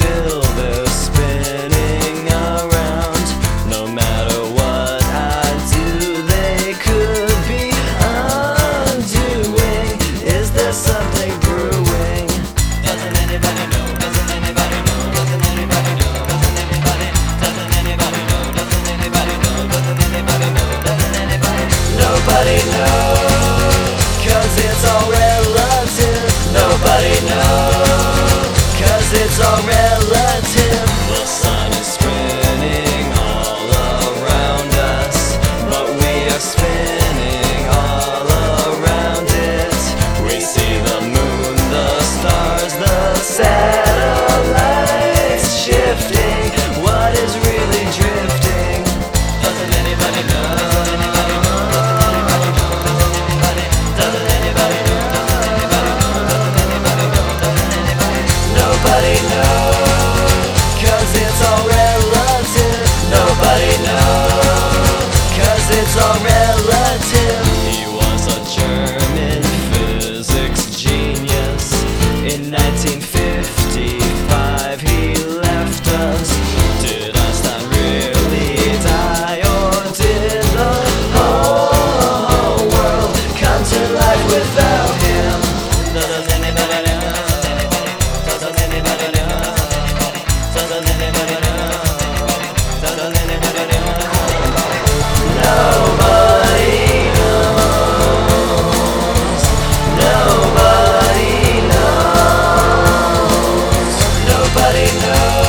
still there spinning around. No matter what I do, they could be undoing. Is there something brewing? Doesn't anybody know? Doesn't anybody know? Doesn't anybody know? Doesn't anybody? Doesn't anybody know? Doesn't anybody know? Doesn't anybody know? Doesn't anybody? Nobody knows, 'cause it's all relative. Nobody knows, 'cause it's all relative. The sun is spinning all around us, but we are spinning all around it. We see the moon, the stars, the satellites shifting. What is really drifting? Doesn't anybody know? Doesn't anybody know? Doesn't anybody know? Doesn't anybody? Doesn't anybody know? Doesn't anybody know? Doesn't anybody know? Doesn't anybody? Nobody knows, 'cause it's all relative. Nobody knows, 'cause it's all relative. He was a German physics genius. In 1955 he left us. Did Einstein really die, or did the whole world come to life without him? Does anybody know? Doesn't anybody know? Doesn't anybody know? Doesn't anybody know? Nobody knows. Nobody knows. Nobody knows.